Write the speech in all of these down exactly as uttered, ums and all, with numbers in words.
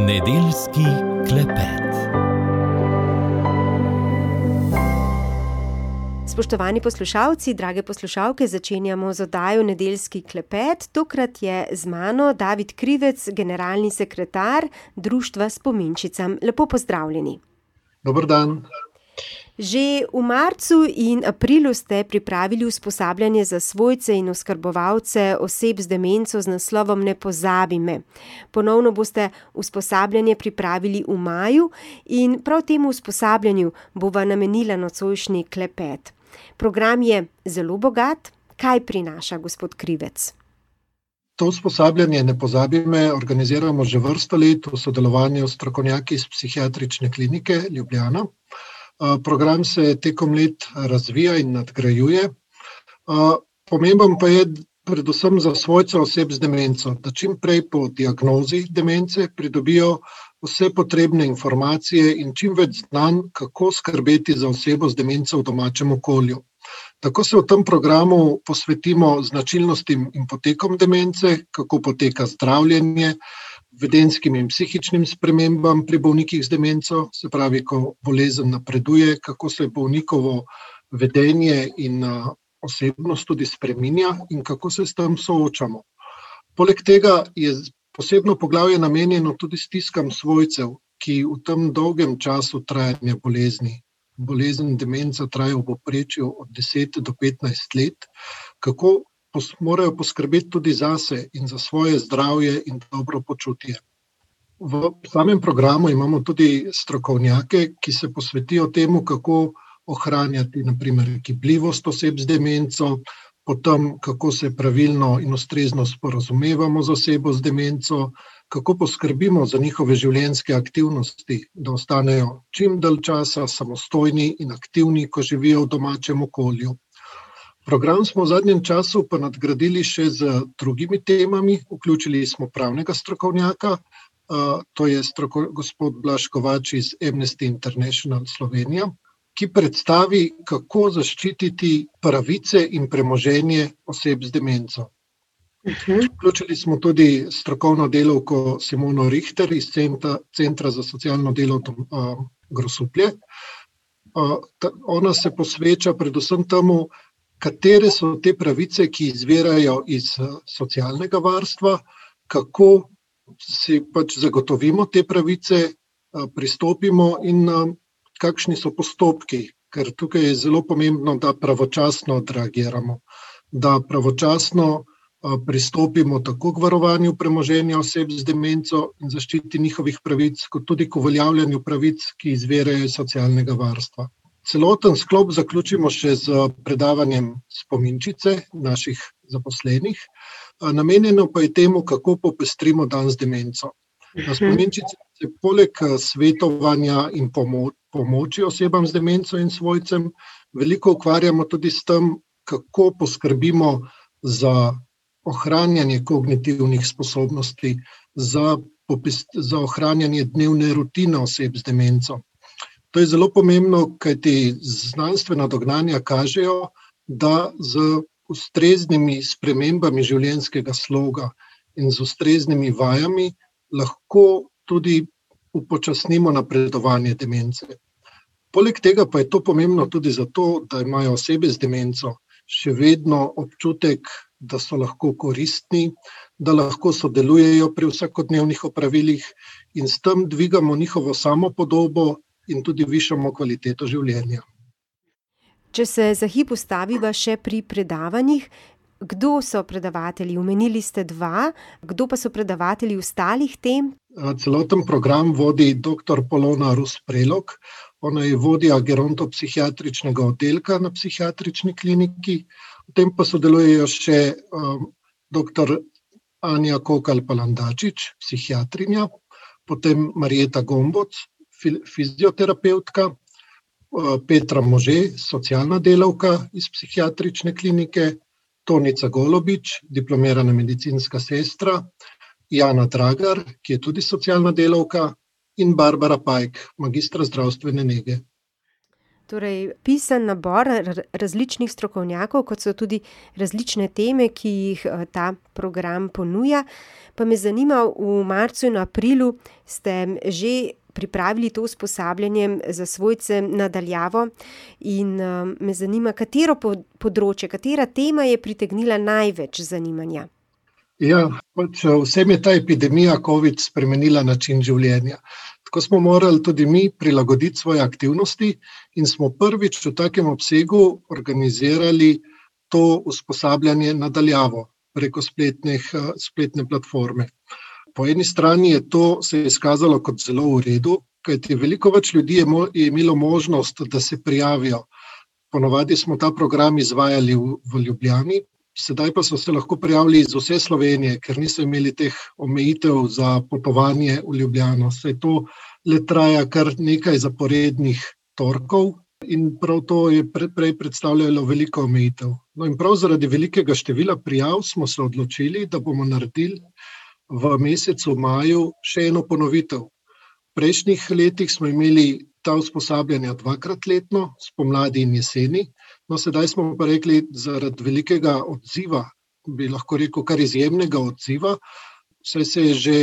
Nedeljski klepet. Spoštovani poslušalci, drage poslušalke, začenjamo z oddajo Nedeljski klepet. Tokrat je z mano David Krivec, generalni sekretar Društva Spominčicam. Lepo pozdravljeni. Dober dan. Že v marcu in aprilu ste pripravili usposabljanje za svojce in oskrbovalce oseb z demenco z naslovom Ne pozabi me. Ponovno boste usposabljanje pripravili v maju in prav temu usposabljanju bova namenila nocojšnji klepet. Program je zelo bogat. Kaj prinaša gospod Krivec? To usposabljanje Ne pozabi me organiziramo že vrsto let v sodelovanju s strokovnjaki iz Psihiatrične klinike Ljubljana. Program se tekom let razvija in nadgrajuje. Pomemben pa je predvsem za svojce oseb z demenco, da čim prej po diagnozi demence pridobijo vse potrebne informacije in čim več znanj, kako skrbeti za osebo z demenco v domačem okolju. Tako se v tem programu posvetimo značilnostim in potekom demence, kako poteka zdravljenje, vedenskim in psihičnim spremembam pri bolnikih z demenco, se pravi, ko bolezen napreduje, kako se bolnikovo vedenje in osebnost tudi spreminja in kako se s tem soočamo. Poleg tega je posebno poglavje namenjeno tudi stiskam svojcev, ki v tem dolgem času trajanja bolezni, bolezen demenca traja v povprečju od deset do petnajst let, kako morajo poskrbeti tudi zase in za svoje zdravje in dobro počutje. V samem programu imamo tudi strokovnjake, ki se posvetijo temu, kako ohranjati na primer gibljivost oseb z demenco, potem kako se pravilno in ustrezno sporazumevamo z osebo z demenco, kako poskrbimo za njihove življenjske aktivnosti, da ostanejo čim dalj časa samostojni in aktivni, ko živijo v domačem okolju. Program smo v zadnjem času pa nadgradili še z drugimi temami. Vključili smo pravnega strokovnjaka, to je stroko, gospod Blaž Kovač iz Amnesty International Slovenija, ki predstavi, kako zaščititi pravice in premoženje oseb z demenco. Vključili smo tudi strokovno delavko Simono Richter iz Centra, Centra za socialno delo Grosuplje. Ona se posveča predvsem temu, katere so te pravice, ki izvirajo iz socialnega varstva, kako si pač zagotovimo te pravice, pristopimo in kakšni so postopki, ker tukaj je zelo pomembno, da pravočasno odreagiramo, da pravočasno pristopimo tako k varovanju premoženja oseb z demenco in zaščiti njihovih pravic, kot tudi k uveljavljanju pravic, ki izvirajo iz socialnega varstva. Celoten sklop zaključimo še z predavanjem spominčice naših zaposlenih, namenjeno pa je temu, kako popestrimo dan z demenco. Na spominčici se poleg svetovanja in pomo- pomoči osebam z demenco in svojcem veliko ukvarjamo tudi s tem, kako poskrbimo za ohranjanje kognitivnih sposobnosti, za, popest- za ohranjanje dnevne rutine oseb z demenco. To je zelo pomembno, kajti znanstvena dognanja kažejo, da z ustreznimi spremembami življenjskega sloga in z ustreznimi vajami lahko tudi upočasnimo napredovanje demence. Poleg tega pa je to pomembno tudi zato, da imajo osebe z demenco še vedno občutek, da so lahko koristni, da lahko sodelujejo pri vsakodnevnih opravilih in s tem dvigamo njihovo samopodobo in tudi višamo kvaliteto življenja. Če se za hip ustaviva še pri predavanjih, kdo so predavatelji? Omenili ste dva, kdo pa so predavatelji ostalih tem? Celoten program vodi doktor Polona Rus-Prelog. Ona je vodja gerontopsihiatričnega oddelka na Psihiatrični kliniki. V tem pa sodelujejo še um, doktor Anja Kokal-Palandačič, psihiatrinja, potem Marjeta Gomboc, fizioterapeutka, Petra Može, socialna delavka iz Psihiatrične klinike, Tonica Golobič, diplomirana medicinska sestra, Jana Dragar, ki je tudi socialna delavka, in Barbara Pajk, magistra zdravstvene nege. Torej, pisan nabor različnih strokovnjakov, kot so tudi različne teme, ki jih ta program ponuja. Pa me zanima, v marcu in aprilu ste že pripravili to usposabljanje za svojce na daljavo in me zanima, katero področje, katera tema je pritegnila največ zanimanja? Ja, pač vsem je ta epidemija covid spremenila način življenja. Tako smo morali tudi mi prilagoditi svoje aktivnosti in smo prvič v takem obsegu organizirali to usposabljanje na daljavo preko spletnih, spletne platforme. Po eni strani je to se je izkazalo kot zelo v redu, kajti veliko več ljudi je, mo, je imelo možnost, da se prijavijo. Ponavadi smo ta program izvajali v, v Ljubljani, sedaj pa so se lahko prijavili iz vse Slovenije, ker niso imeli teh omejitev za potovanje v Ljubljano. Saj to le traja kar nekaj zaporednih torkov in prav to je prej predstavljalo veliko omejitev. No in prav zaradi velikega števila prijav smo se odločili, da bomo naredili v mesecu maju še eno ponovitev. V prejšnjih letih smo imeli ta usposabljanja dvakrat letno, spomladi in jeseni. No, sedaj smo pa rekli, zaradi velikega odziva, bi lahko rekel kar izjemnega odziva, saj se je že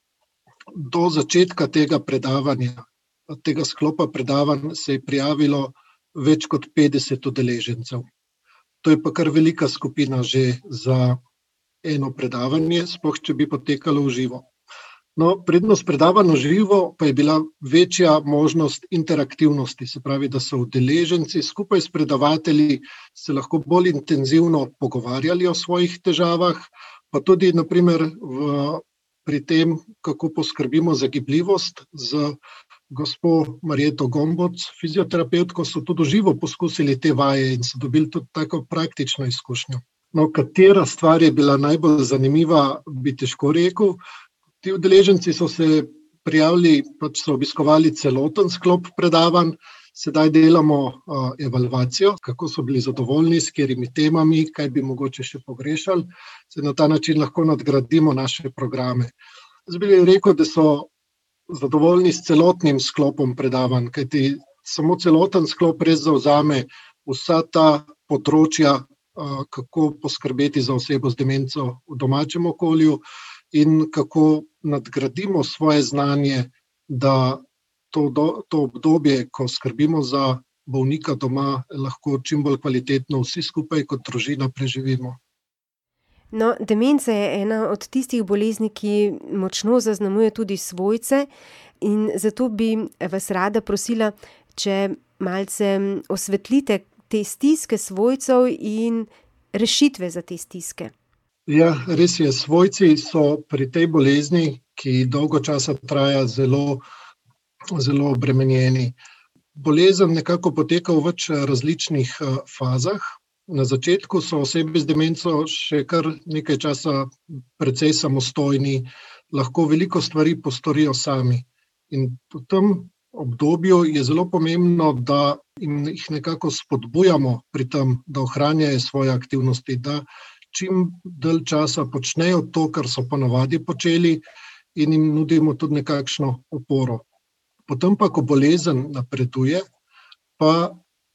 do začetka tega predavanja, tega sklopa predavanj se je prijavilo več kot petdeset udeležencev. To je pa kar velika skupina že za eno predavanje, sploh če bi potekalo v živo. No, prednost predavanj v živo pa je bila večja možnost interaktivnosti, se pravi, da so udeleženci skupaj s predavatelji se lahko bolj intenzivno pogovarjali o svojih težavah, pa tudi na primer v, pri tem, kako poskrbimo za gibljivost z gospo Marjeto Gomboc, fizioterapevtko, so tudi v živo poskusili te vaje in so dobili tudi tako praktično izkušnjo. No, katera stvar je bila najbolj zanimiva, bi težko rekel. Ti udeleženci so se prijavili, pač so obiskovali celoten sklop predavanj, sedaj delamo uh, evalvacijo, kako so bili zadovoljni, s katerimi temami, kaj bi mogoče še pogrešali, se na ta način lahko nadgradimo naše programe. Zdaj bi rekel, da so zadovoljni s celotnim sklopom predavanj, kajti samo celoten sklop res zavzame vsa ta področja, uh, kako poskrbeti za osebo z demenco v domačem okolju, in kako nadgradimo svoje znanje, da to, do, to obdobje, ko skrbimo za bolnika doma, lahko čim bolj kvalitetno vsi skupaj kot družina preživimo. No, demenca je ena od tistih bolezni, ki močno zaznamuje tudi svojce in zato bi vas rada prosila, če malce osvetlite te stiske svojcev in rešitve za te stiske. Ja, res je, svojci so pri tej bolezni, ki dolgo časa traja, zelo, zelo obremenjeni. Bolezen nekako poteka v več različnih fazah. Na začetku so osebe z demenco še kar nekaj časa precej samostojni, lahko veliko stvari postorijo sami. In v tem obdobju je zelo pomembno, da jih nekako spodbujamo pri tem, da ohranjajo svoje aktivnosti, da čim dalj časa počnejo to, kar so ponavadi počeli in jim nudimo tudi nekakšno oporo. Potem pa, ko bolezen napreduje, pa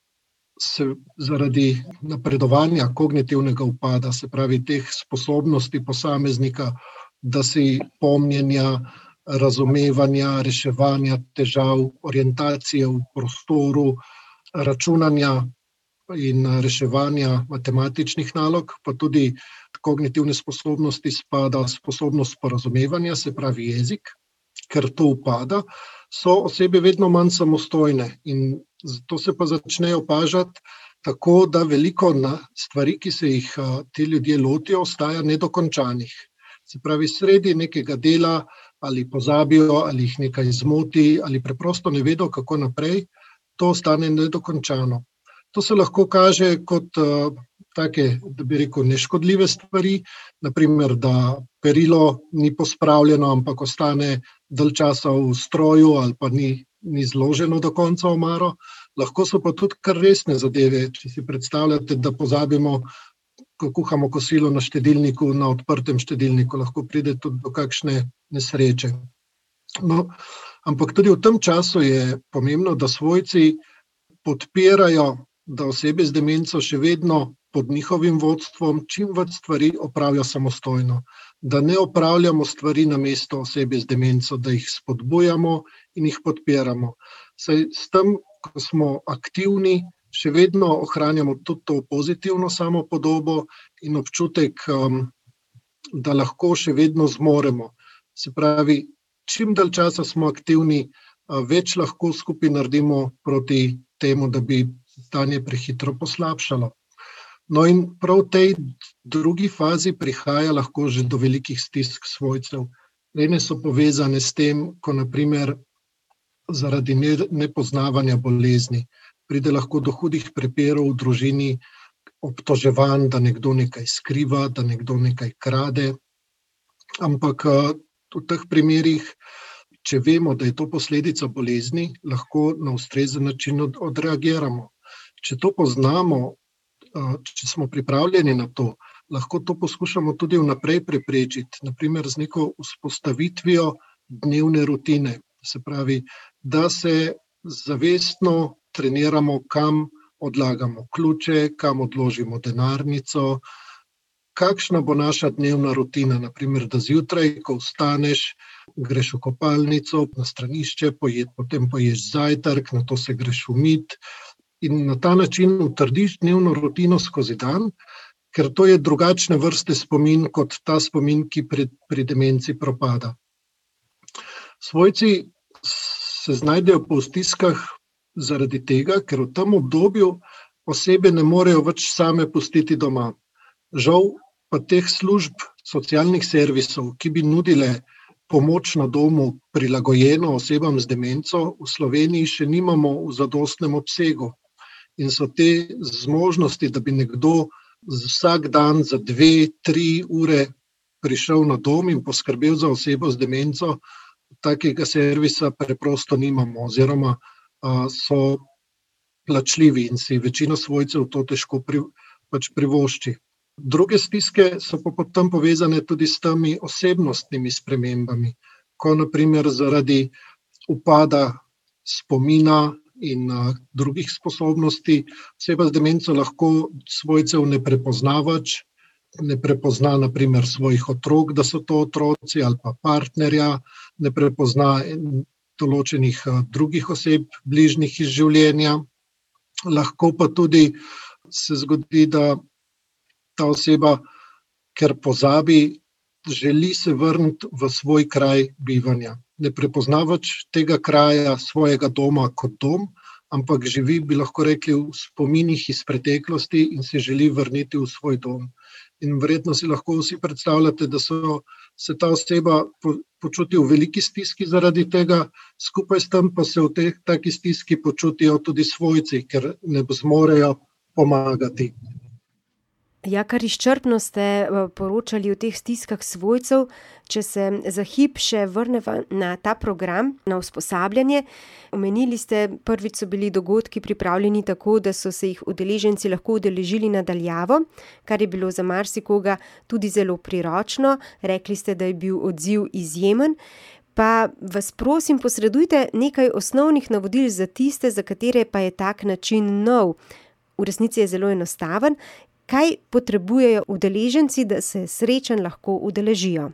se zaradi napredovanja kognitivnega upada, se pravi teh sposobnosti posameznika, da si pomnjenja, razumevanja, reševanja težav, orientacije v prostoru, računanja in reševanja matematičnih nalog, pa tudi kognitivne sposobnosti spada sposobnost porazumevanja, se pravi jezik, ker to upada, so osebe vedno manj samostojne in to se pa začne opažati tako, da veliko na stvari, ki se jih ti ljudje lotijo, ostaja nedokončanih. Se pravi, sredi nekega dela ali pozabijo, ali jih nekaj zmoti, ali preprosto ne vedo, kako naprej, to ostane nedokončano. To se lahko kaže kot uh, take, da bi rekel, neškodljive stvari, naprimer, da perilo ni pospravljeno, ampak ostane dalj časa v stroju ali pa ni, ni zloženo do konca omaro. Lahko so pa tudi kar resne zadeve, če si predstavljate, da pozabimo, ko kuhamo kosilo na štedilniku, na odprtem štedilniku, lahko pride tudi do kakšne nesreče. No, ampak tudi v tem času je pomembno, da svojci podpirajo, da osebe z demenco še vedno pod njihovim vodstvom čim več stvari opravijo samostojno, da ne opravljamo stvari namesto osebe z demenco, da jih spodbujamo in jih podpiramo. Saj s tem, ko smo aktivni, še vedno ohranjamo tudi to pozitivno samopodobo in občutek, um, da lahko še vedno zmoremo. Se pravi, čim dalj časa smo aktivni, več lahko skupaj naredimo proti temu, da bi stanje prehitro poslabšalo. No in prav v tej drugi fazi prihaja lahko že do velikih stisk svojcev. Ene so povezane s tem, ko na primer zaradi nepoznavanja bolezni pride lahko do hudih prepirov v družini, obtoževanj, da nekdo nekaj skriva, da nekdo nekaj krade. Ampak v teh primerih, če vemo, da je to posledica bolezni, lahko na ustrezen način odreagiramo. Če to poznamo, če smo pripravljeni na to, lahko to poskušamo tudi vnaprej preprečiti, na primer z neko vzpostavitvijo dnevne rutine. Se pravi, da se zavestno treniramo, kam odlagamo ključe, kam odložimo denarnico, kakšna bo naša dnevna rutina, na primer, da zjutraj, ko vstaneš, greš v kopalnico, na stranišče, pojed, potem poješ zajtrk, nato se greš umit in na ta način utrdiš dnevno rutino skozi dan, ker to je drugačne vrste spomin kot ta spomin, ki pri, pri demenci propada. Svojci se znajdejo po stiskah zaradi tega, ker v tem obdobju osebe ne morejo več same pustiti doma. Žal pa teh služb, socialnih servisov, ki bi nudile pomoč na domu prilagojeno osebam z demenco, v Sloveniji še nimamo v zadostnem obsegu. In so te zmožnosti, da bi nekdo vsak dan za dve, tri ure prišel na dom in poskrbel za osebo z demenco, takega servisa preprosto nimamo oziroma a, so plačljivi in si večina svojcev to težko pri, pač privošči. Druge stiske so pa potem povezane tudi s temi osebnostnimi spremembami, ko na primer zaradi upada spomina in a, drugih sposobnosti oseba z demenco lahko svojcev ne prepozna več, ne prepozna na primer svojih otrok, da so to otroci ali pa partnerja, ne prepozna določenih a, drugih oseb, bližnjih iz življenja. Lahko pa tudi se zgodi, da ta oseba, ker pozabi, želi se vrniti v svoj kraj bivanja. Ne prepozna več tega kraja, svojega doma kot dom, ampak živi, bi lahko rekli, v spominih iz preteklosti in se želi vrniti v svoj dom. In verjetno si lahko vsi predstavljate, da so, se ta oseba po, počuti v veliki stiski zaradi tega, skupaj s tem pa se v tej taki stiski počutijo tudi svojci, ker ne zmorejo pomagati. Ja, kar izčrpno ste poročali o teh stiskah svojcev. Če se za hip še vrneva na ta program, na usposabljanje. Omenili ste, prvič so bili dogodki pripravljeni tako, da so se jih udeleženci lahko udeležili na daljavo, kar je bilo za marsikoga tudi zelo priročno. Rekli ste, da je bil odziv izjemen. Pa vas prosim, posredujte nekaj osnovnih navodil za tiste, za katere pa je tak način nov. V resnici je zelo enostaven. Kaj potrebujejo udeleženci, da se srečanj lahko udeležijo?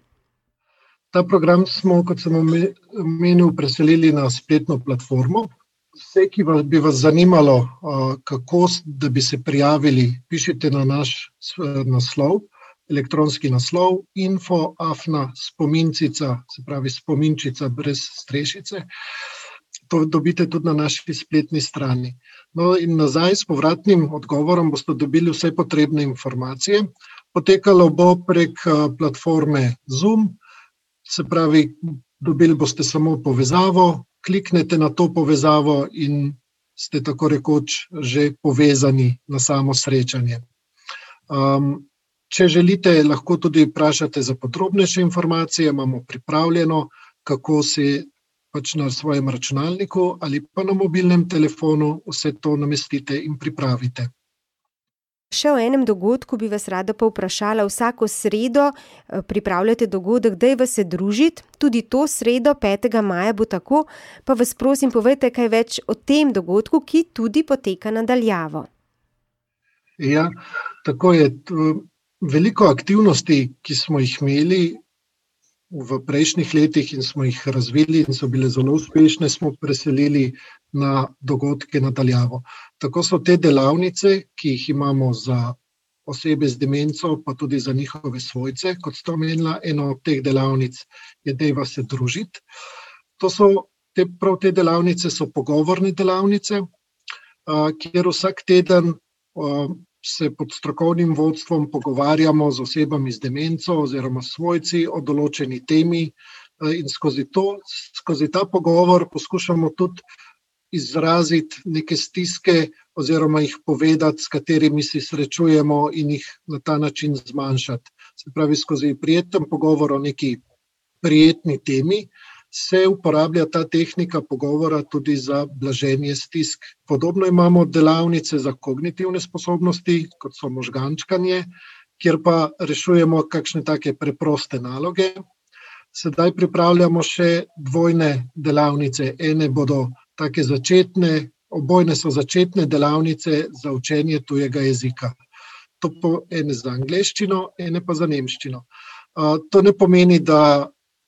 Ta program smo, kot sem omenil, preselili na spletno platformo. Vse, ki bi vas zanimalo, kako da bi se prijavili, pišite na naš naslov, elektronski naslov info afna spomincica, se pravi spominčica brez strešice. To dobite tudi na naši spletni strani. No in nazaj s povratnim odgovorom boste dobili vse potrebne informacije. Potekalo bo prek platforme Zoom, se pravi, dobili boste samo povezavo, kliknete na to povezavo in ste tako rekoč že povezani na samo srečanje. Um, če želite, lahko tudi vprašate za podrobnejše informacije, imamo pripravljeno, kako se pač na svojem računalniku ali pa na mobilnem telefonu vse to namestite in pripravite. Še o enem dogodku bi vas rada povprašala. Vsako sredo pripravljate dogodek Dajva se družit, tudi to sredo, petega maja bo tako, pa vas prosim povejte kaj več o tem dogodku, ki tudi poteka na daljavo. Ja, tako je. Veliko aktivnosti, ki smo jih imeli v prejšnjih letih in smo jih razvili in so bile zelo uspešne, smo preselili na dogodke na daljavo. Tako so te delavnice, ki jih imamo za osebe z demenco, pa tudi za njihove svojce, kot sta omenila, ena od teh delavnic je Dajva se družit. To so, te, prav te delavnice so pogovorne delavnice, a, kjer vsak teden a, se pod strokovnim vodstvom pogovarjamo z osebami z demenco oziroma svojci o določeni temi in skozi to, skozi ta pogovor poskušamo tudi izraziti neke stiske oziroma jih povedati, s katerimi se srečujemo in jih na ta način zmanjšati. Se pravi, skozi prijeten pogovor o neki prijetni temi se uporablja ta tehnika pogovora tudi za blaženje stisk. Podobno imamo delavnice za kognitivne sposobnosti, kot so možgančkanje, kjer pa rešujemo kakšne take preproste naloge. Sedaj pripravljamo še dvojne delavnice. Ene bodo take začetne, obojne so začetne delavnice za učenje tujega jezika. To po ene za angleščino, ene pa za nemščino. To ne pomeni, da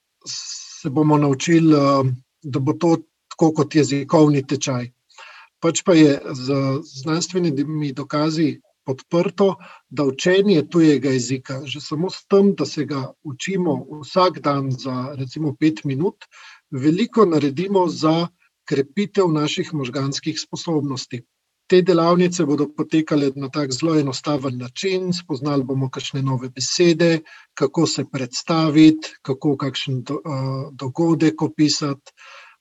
se bomo naučili, da bo to tako kot jezikovni tečaj. Pač pa je z znanstvenimi dokazi podprto, da učenje tujega jezika, že samo s tem, da se ga učimo vsak dan za recimo pet minut, veliko naredimo za krepitev naših možganskih sposobnosti. Te delavnice bodo potekale na tak zelo enostaven način, spoznali bomo kakšne nove besede, kako se predstaviti, kako kakšen do, uh, dogodek opisati.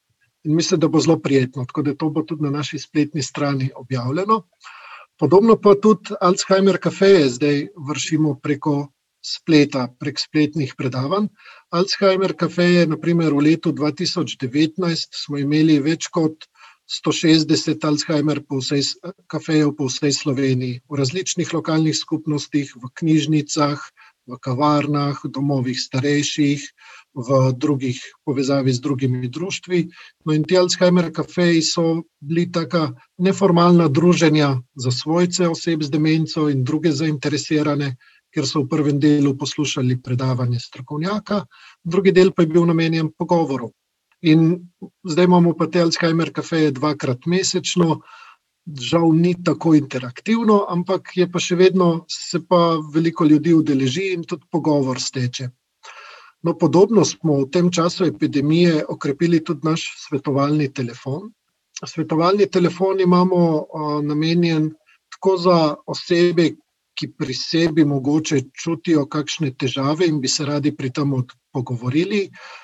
In mislim, da bo zelo prijetno, tako da to bo tudi na naši spletni strani objavljeno. Podobno pa tudi Alzheimer kafeje zdaj vršimo preko spleta, prek spletnih predavanj. Alzheimer kafeje, na primer v letu dva tisoč devetnajst smo imeli več kot sto šestdeset Alzheimer po vsej, kafejev po vsej Sloveniji, v različnih lokalnih skupnostih, v knjižnicah, v kavarnah, domovih starejših, v drugih povezavi z drugimi društvi. No in ti Alzheimer kafeji so bili taka neformalna druženja za svojce oseb z demenco in druge zainteresirane, ker so v prvem delu poslušali predavanje strokovnjaka, drugi del pa je bil namenjen pogovoru. In zdaj imamo pa te Alzheimer kafeje dvakrat mesečno, žal ni tako interaktivno, ampak je pa še vedno, se pa veliko ljudi udeleži in tudi pogovor steče. No, podobno smo v tem času epidemije okrepili tudi naš svetovalni telefon. Svetovalni telefon imamo uh, namenjen tako za osebe, ki pri sebi mogoče čutijo kakšne težave in bi se radi pri tem pogovorili,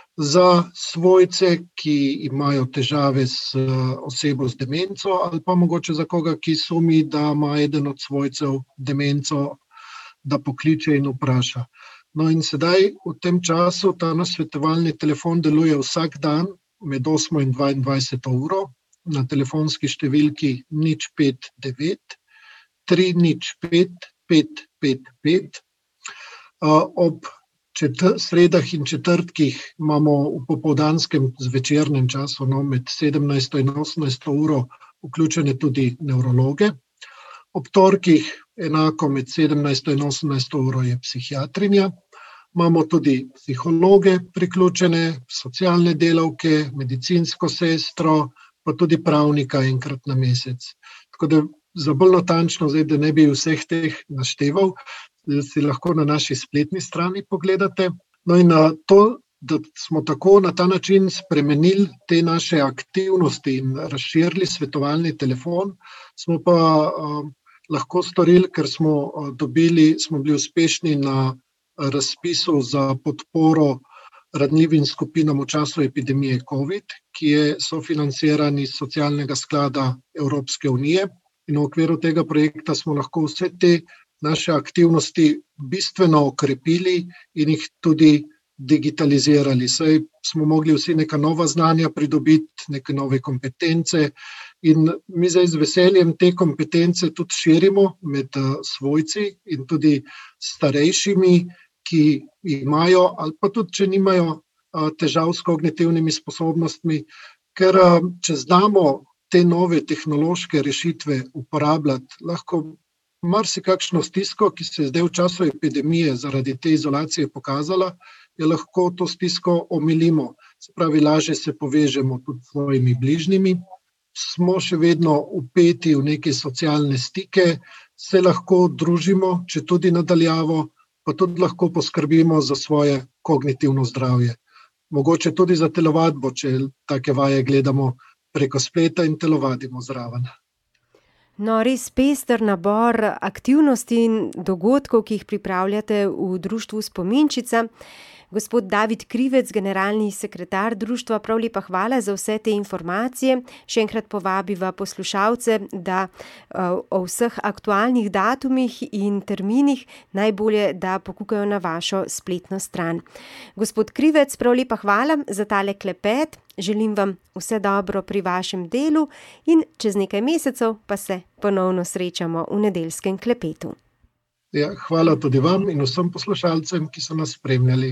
za svojce, ki imajo težave s osebo z demenco ali pa mogoče za koga, ki sumi, da ima eden od svojcev demenco, da pokliče in vpraša. No in sedaj v tem času ta naš svetovalni telefon deluje vsak dan med osmo in dvaindvajseto uro na telefonski številki nič pet devet tri nič pet pet pet pet. Ob Četr, sredah in četrtkih imamo v popoldanskem zvečernem času, no, med sedemnajsto in osemnajsto uro vključene tudi nevrologe. Ob torkih enako med sedemnajsto in osemnajsto uro je psihiatrinja. Imamo tudi psihologe priključene, socialne delavke, medicinsko sestro, pa tudi pravnika enkrat na mesec. Tako da za bolj natančno, zdaj, da ne bi vseh teh našteval, si lahko na naši spletni strani pogledate. No in na to, da smo tako na ta način spremenili te naše aktivnosti in razširili svetovalni telefon, smo pa uh, lahko storili, ker smo uh, dobili, smo bili uspešni na razpisu za podporo ranljivim skupinam v času epidemije COVID, ki je sofinanciran iz socialnega sklada Evropske unije. In v okviru tega projekta smo lahko vse te naše aktivnosti bistveno okrepili in jih tudi digitalizirali. Saj smo mogli vsi neka nova znanja pridobiti, neke nove kompetence In mi zdaj z veseljem te kompetence tudi širimo med svojci in tudi starejšimi, ki imajo ali pa tudi, če nimajo težav s kognitivnimi sposobnostmi, ker če znamo te nove tehnološke rešitve uporabljati, lahko marsikakšno stisko, ki se je zdaj v času epidemije zaradi te izolacije pokazala, je lahko to stisko omilimo. Se pravi, lažje se povežemo tudi s svojimi bližnjimi, smo še vedno vpeti v neke socialne stike, se lahko družimo, če tudi nadaljavo, pa tudi lahko poskrbimo za svoje kognitivno zdravje. Mogoče tudi za telovadbo, če take vaje gledamo preko spleta in telovadimo zraven. No, res pester nabor aktivnosti in dogodkov, ki jih pripravljate v društvu Spominčica. Gospod David Krivec, generalni sekretar društva, prav lepa hvala za vse te informacije. Še enkrat povabiva poslušalce, da o vseh aktualnih datumih in terminih najbolje, da pokukajo na vašo spletno stran. Gospod Krivec, prav lepa hvala za tale klepet. Želim vam vse dobro pri vašem delu in čez nekaj mesecev pa se ponovno srečamo v nedeljskem klepetu. Ja, hvala tudi vam in vsem poslušalcem, ki so nas spremljali.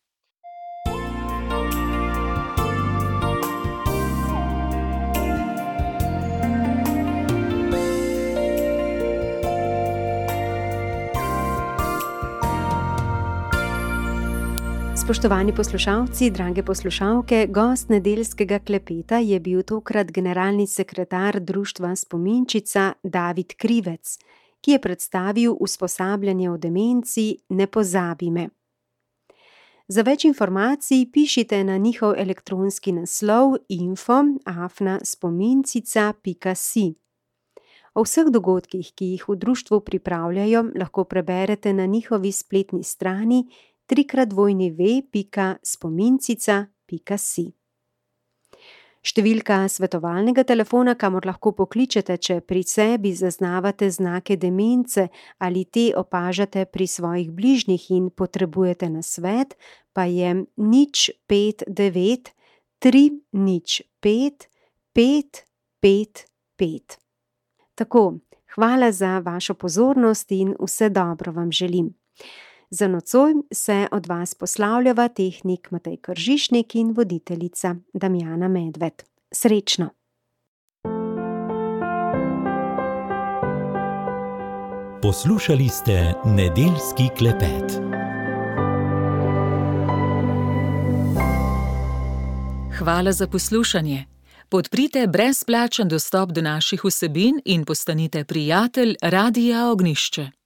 Spoštovani poslušalci, drage poslušalke, gost nedeljskega klepeta je bil tokrat generalni sekretar društva Spominčica David Krivec, ki je predstavil usposabljanje o demenci Ne pozabi me. Za več informacij pišite na njihov elektronski naslov info afna spomincica pika si. O vseh dogodkih, ki jih v društvu pripravljajo, lahko preberete na njihovi spletni strani trikrat dvojni ve pika spomincica pika si. Številka svetovalnega telefona, kamor lahko pokličete, če pri sebi zaznavate znake demence ali te opažate pri svojih bližnjih in potrebujete nasvet, pa je nič pet devet tri nič pet pet pet pet. Tako, hvala za vašo pozornost in vse dobro vam želim. Za nocoj se od vas poslavljava tehnik Matej Kržišnik in voditeljica Damjana Medved. Srečno! Poslušali ste nedeljski klepet. Hvala za poslušanje. Podprite brezplačen dostop do naših vsebin in postanite prijatelj Radia Ognjišče.